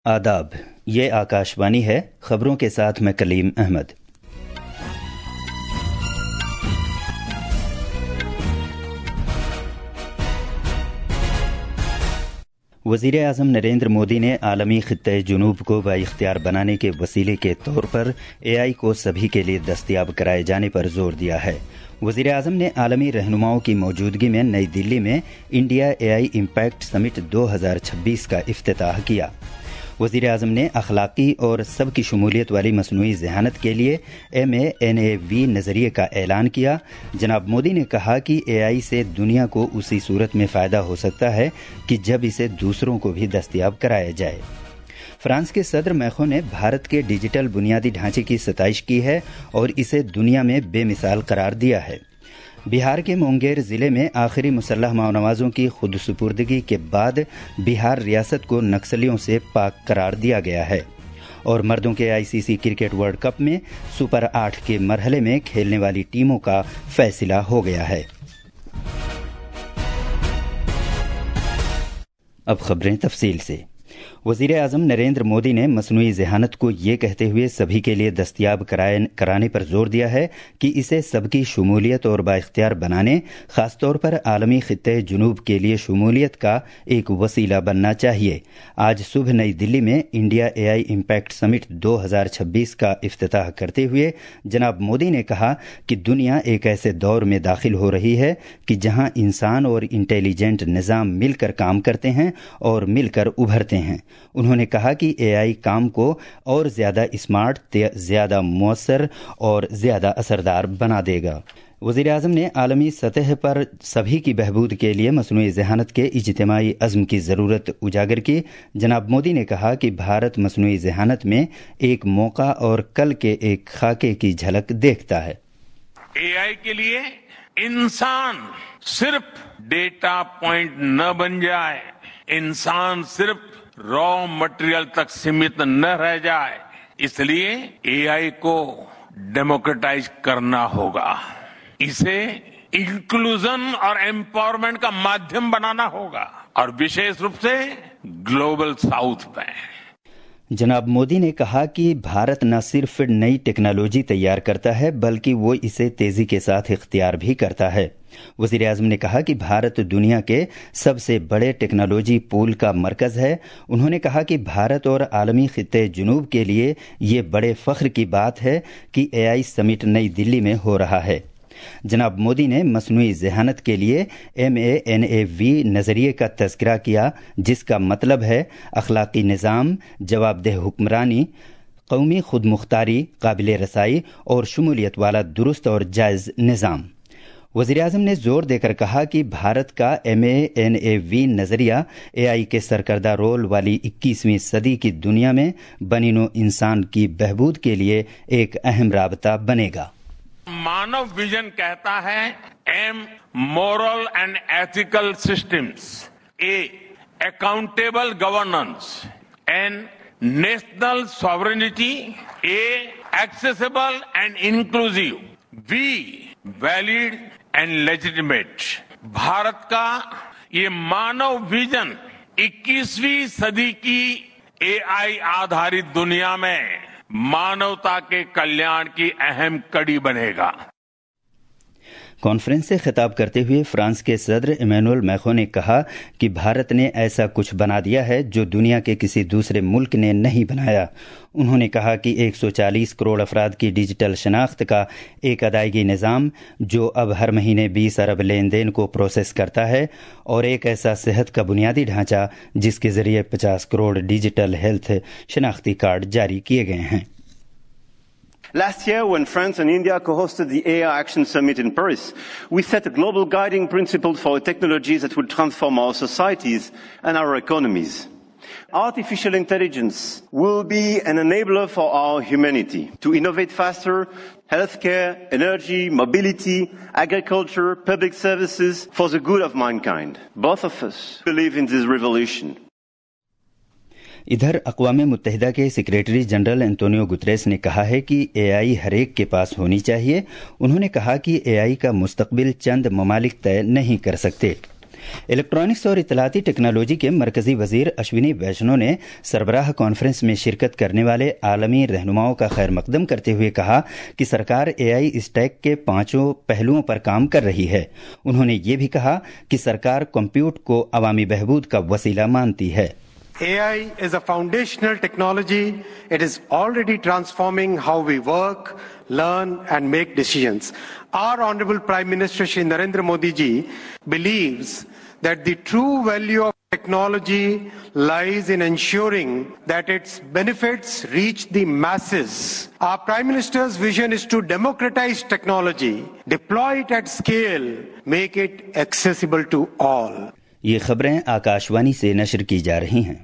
आदाब, ये आकाशवाणी है। खबरों के साथ मैं कलीम अहमद। वज़ीर आज़म नरेंद्र मोदी ने आलमी खित्ते जुनूब को बाइख्तियार बनाने के वसीले के तौर पर AI को सभी के लिए दस्तयाब कराए जाने पर जोर दिया है। वज़ीर आज़म ने आलमी रहनुमाओं की मौजूदगी में नई दिल्ली में इंडिया AI इम्पैक्ट समिट 2026 का इफ्तिताह किया। वज़ीर आज़म ने अखलाकी और सबकी शमूलियत वाली मसनूई ज़हानत के लिए MANAV नज़रिए का ऐलान किया। जनाब मोदी ने कहा कि AI से दुनिया को उसी सूरत में फ़ायदा हो सकता है कि जब इसे दूसरों को भी दस्तयाब कराया जाए। फ्रांस के सदर मैखों ने भारत के डिजिटल बुनियादी ढांचे की सताइश की है और इसे दुनिया में बेमिसाल करार दिया है। बिहार के मुंगेर ज़िले में आखिरी मुसल्लह माओनवाज़ों की खुदसुपुर्दगी के बाद बिहार रियासत को नक्सलियों से पाक करार दिया गया है। और मर्दों के ICC क्रिकेट वर्ल्ड कप में सुपर 8 के मरहले में खेलने वाली टीमों का फैसला हो गया है। अब खबरें तफसील से। वज़ीर आज़म नरेंद्र मोदी ने मसनूई ज़हानत को ये कहते हुए सभी के लिए दस्तयाब कराने पर जोर दिया है कि इसे सबकी शमूलियत और बाइख्तियार बनाने, ख़ासतौर पर आलमी खित्ते जुनूब के लिए शमूलियत का एक वसीला बनना चाहिए। आज सुबह नई दिल्ली में इंडिया AI इम्पैक्ट समिट 2026 का इफ्तिताह करते हुए जनाब मोदी ने कहा कि दुनिया एक ऐसे दौर में दाखिल हो रही है कि जहां इंसान और इंटेलिजेंट निज़ाम मिलकर काम करते हैं और मिलकर उभरते हैं। उन्होंने कहा कि AI काम को और ज़्यादा स्मार्ट, ज़्यादा मुअस्सर और ज़्यादा असरदार बना देगा। वज़ीर आज़म ने आलमी सतह पर सभी की बहबूद के लिए मसनूई ज़हानत के इज्तिमाई अज़्म की ज़रूरत उजागर की। जनाब मोदी ने कहा कि भारत मसनूई ज़हानत में एक मौका और कल के एक खाके की झलक देखता है। AI के लिए इंसान सिर्फ डेटा पॉइंट न बन जाए, इंसान सिर्फ रॉ मटेरियल तक सीमित न रह जाए, इसलिए AI को डेमोक्रेटाइज करना होगा। इसे इंक्लूजन और एम्पावरमेंट का माध्यम बनाना होगा और विशेष रूप से ग्लोबल साउथ में। जनाब मोदी ने कहा कि भारत न सिर्फ नई टेक्नोलॉजी तैयार करता है बल्कि वो इसे तेजी के साथ इख्तियार भी करता है। वज़ीर आज़म ने कहा कि भारत दुनिया के सबसे बड़े टेक्नोलॉजी पूल का मरकज़ है। उन्होंने कहा कि भारत और आलमी खित्ते जुनूब के लिए ये बड़े फ़ख्र की बात है कि AI समिट नई दिल्ली में हो रहा है। जनाब मोदी ने मसनूई ज़हानत के लिए MANAV नज़रिए का तज़किरा किया, जिसका मतलब है अखलाकी निज़ाम, जवाबदेह हुक्मरानी, कौमी खुद मुख्तारी, काबिल रसाई और शमूलियत वाला दुरुस्त और जायज़ निज़ाम। वज़ीर आज़म ने जोर देकर कहा कि भारत का MANAV नज़रिया AI के सरकर्दा रोल वाली 21वीं सदी की दुनिया में बनीनो इंसान की बहबूद के लिए एक अहम राबता बनेगा। मानव विजन कहता है M moral and ethical systems, A accountable governance, N national sovereignty, A accessible and inclusive, V valid and legitimate। Bharat का ये मानव विजन 21वीं सदी की AI आधारित दुनिया में मानवता के कल्याण की अहम कड़ी बनेगा। कॉन्फ्रेंस से खिताब करते हुए फ्रांस के सदर इमैनुअल मैखों ने कहा कि भारत ने ऐसा कुछ बना दिया है जो दुनिया के किसी दूसरे मुल्क ने नहीं बनाया। उन्होंने कहा कि 140 करोड़ अफराद की डिजिटल शनाख्त का एक अदायगी निज़ाम जो अब हर महीने 20 अरब लेन देन को प्रोसेस करता है और एक ऐसा सेहत का बुनियादी ढांचा जिसके ज़रिए 50 करोड़ डिजिटल हेल्थ शनाख्ती कार्ड जारी किए गए हैं। Last year, when France and India co-hosted the AI Action Summit in Paris, we set a global guiding principle for technologies that will transform our societies and our economies. Artificial intelligence will be an enabler for our humanity to innovate faster, healthcare, energy, mobility, agriculture, public services for the good of mankind. Both of us believe in this revolution. इधर अक़वाम मुत्तहिदा के secretary general Antonio Guterres ने कहा है कि AI हर एक के पास होनी चाहिए। उन्होंने कहा कि AI का मुस्तकबिल चंद ममालिक तय नहीं कर सकते। इलेक्ट्रॉनिक्स और इत्तलाती टेक्नोलॉजी के मरकजी वजीर अश्विनी वैष्णव ने सरबराह कॉन्फ्रेंस में शिरकत करने वाले आलमी रहनुमाओं का खैर मकदम करते हुए कहा कि सरकार एआई स्टैक के 5 पहलुओं पर काम कर रही है। उन्होंने ये भी कहा कि सरकार कंप्यूट को अवामी बहबूद का वसीला मानती है। AI is a foundational technology. It is already transforming how we work, learn and make decisions. Our Honorable Prime Minister Shri Narendra Modi ji believes that the true value of technology lies in ensuring that its benefits reach the masses. Our Prime Minister's vision is to democratize technology, deploy it at scale, make it accessible to all. ये खबरें आकाशवाणी से नशर की जा रही हैं।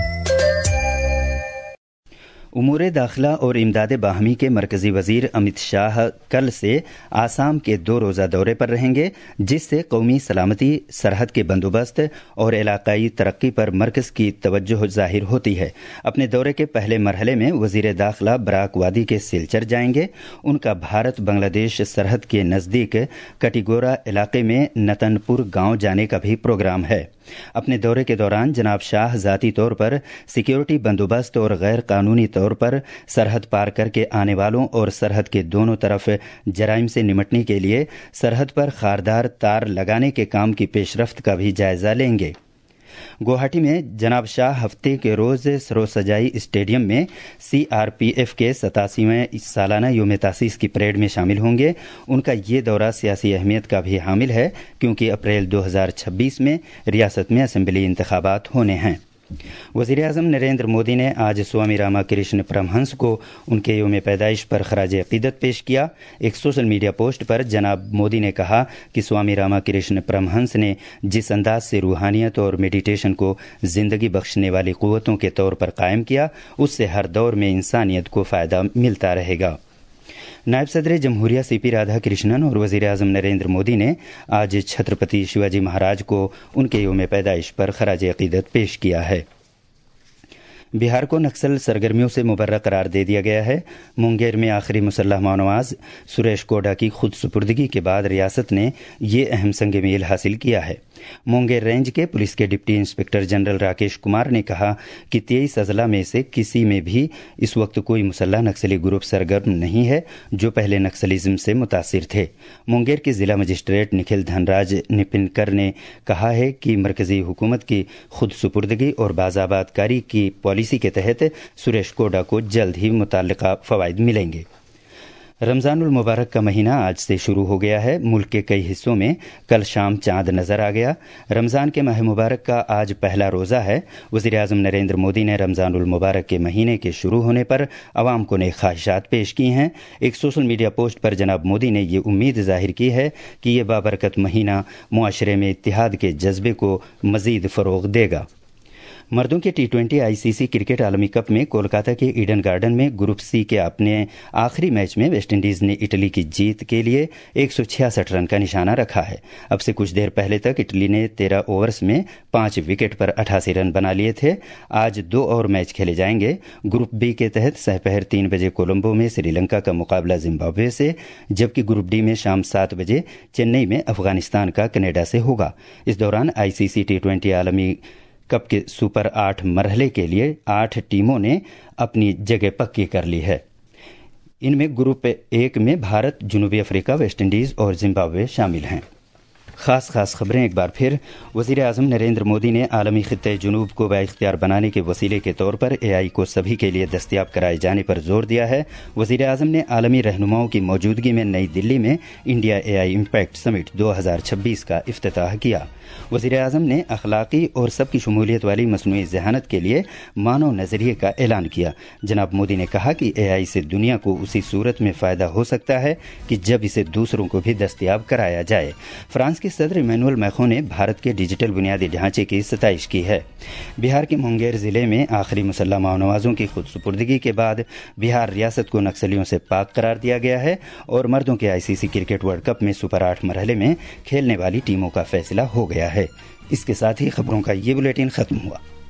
उमूर दाखिला और इमदाद बाहमी के मरकजी वजीर अमित शाह कल से आसाम के 2 रोज़ा दौरे पर रहेंगे, जिससे कौमी सलामती, सरहद के बंदोबस्त और इलाकाई तरक्की पर मरकज की तवज्जो जाहिर होती है। अपने दौरे के पहले मरहले में वजीर दाखिला बराक वादी के सिलचर जाएंगे। उनका भारत बांग्लादेश सरहद के नज़दीक कटिगोरा इलाके में नतनपुर गांव जाने का भी प्रोग्राम है। अपने दौरे के दौरान जनाब शाह ज़ाती तौर पर सिक्योरिटी बंदोबस्त और गैर कानूनी तौर पर सरहद पार करके आने वालों और सरहद के दोनों तरफ जराइम से निपटने के लिए सरहद पर खारदार तार लगाने के काम की पेशरफ्त का भी जायजा लेंगे। गुवाहाटी में जनाब शाह हफ्ते के रोज सरोज सजाई स्टेडियम में सीआरपीएफ के 87वें सालाना योम तासीस की परेड में शामिल होंगे। उनका ये दौरा सियासी अहमियत का भी हामिल है, क्योंकि अप्रैल 2026 में रियासत में असेंबली इंतखाबात होने हैं। वज़ीर आज़म नरेंद्र मोदी ने आज स्वामी रामाकृष्ण परमहंस को उनके योम पैदाइश पर खराज अक़ीदत पेश किया। एक सोशल मीडिया पोस्ट पर जनाब मोदी ने कहा कि स्वामी रामाकृष्ण परमहंस ने जिस अंदाज से रूहानियत और मेडिटेशन को जिंदगी बख्शने वाली क़ुव्वतों के तौर पर कायम किया, उससे हर दौर में इंसानियत को फ़ायदा मिलता रहेगा। नायब सदर जमहूरिया सीपी राधाकृष्णन और वज़ीर आज़म नरेंद्र मोदी ने आज छत्रपति शिवाजी महाराज को उनके योम पैदाइश पर खराज अक़ीदत पेश किया है। बिहार को नक्सल सरगर्मियों से मुबर्रा करार दे दिया गया है। मुंगेर में आखिरी मुसल्लह मानवाज सुरेश कोडा की खुद सुपुर्दगी के बाद रियासत ने ये अहम संग मील हासिल किया है। मुंगेर रेंज के पुलिस के deputy inspector general Rakesh Kumar ने कहा कि 23 अजला में से किसी में भी इस वक्त कोई मुसल्लह नक्सली ग्रुप सरगर्म नहीं है जो पहले नक्सलिज्म से मुतासिर थे। मुंगेर के जिला मजिस्ट्रेट निखिल धनराज निपिनकर ने कहा है कि मरकजी हुकूमत की खुद सुपुर्दगी और बाज़ाबातकारी की पॉलिसी के तहत सुरेश कोडा को जल्द ही मुताल्लिका फवाइद मिलेंगे। रमज़ानुल मुबारक का महीना आज से शुरू हो गया है। मुल्क के कई हिस्सों में कल शाम चांद नजर आ गया। रमज़ान के माह मुबारक का आज पहला रोज़ा है। वज़ीर आज़म नरेंद्र मोदी ने रमज़ानुल मुबारक के महीने के शुरू होने पर आवाम को नई ख्वाहिशात पेश की हैं। एक सोशल मीडिया पोस्ट पर जनाब मोदी ने ये उम्मीद जाहिर की है कि ये बाबरकत महीना मुआशरे में इत्तिहाद के जज्बे को मज़ीद फ़रोग़ देगा। मर्दों के T20 आईसीसी क्रिकेट आलमी कप में कोलकाता के ईडन गार्डन में ग्रुप सी के अपने आखिरी मैच में वेस्टइंडीज ने इटली की जीत के लिए 166 रन का निशाना रखा है। अब से कुछ देर पहले तक इटली ने 13 ओवर्स में 5 विकेट पर 88 रन बना लिए थे। आज 2 और मैच खेले जाएंगे। ग्रुप बी के तहत सहपहर 3 बजे कोलंबो में श्रीलंका का मुकाबला जिम्बाब्वे से, जबकि ग्रुप डी में शाम 7 बजे चेन्नई में अफगानिस्तान का कनाडा से होगा। इस दौरान आईसीसी T20 आलमी कप के सुपर 8 मरहले के लिए 8 टीमों ने अपनी जगह पक्की कर ली है। इनमें ग्रुप 1 में भारत, जनूबी अफ्रीका, वेस्टइंडीज और जिम्बाब्वे शामिल हैं। खास खबरें एक बार फिर। वज़ीर आज़म नरेंद्र मोदी ने आलमी खित्ते जुनूब को बाइख्तियार बनाने के वसीले के तौर पर एआई को सभी के लिए दस्तयाब कराए जाने पर जोर दिया है। वज़ीर आज़म ने आलमी रहनुमाओं की मौजूदगी में नई दिल्ली में इंडिया एआई इम्पैक्ट समिट 2026 का इफ्तिताह किया। वज़ीर आज़म ने अखलाकी और सबकी शमूलियत वाली मसनूई ज़हानत के लिए मानव नज़रिए का ऐलान किया। जनाब मोदी ने कहा कि एआई से दुनिया को उसी सूरत में फ़ायदा हो सकता है कि जब इसे दूसरों को भी दस्तयाब कराया जाए। फ्रांस के सदर इमैनुअल मैक्रों ने भारत के डिजिटल बुनियादी ढांचे की सताइश की है। बिहार के मुंगेर जिले में आखिरी मुसल्लह मानवाजों की खुद सुपुर्दगी के बाद बिहार रियासत को नक्सलियों से पाक करार दिया गया है और मर्दों के आईसीसी क्रिकेट वर्ल्ड कप में सुपर 8 मरहले में खेलने वाली टीमों का फैसला हो गया है। इसके साथ ही खबरों का ये बुलेटिन खत्म हुआ।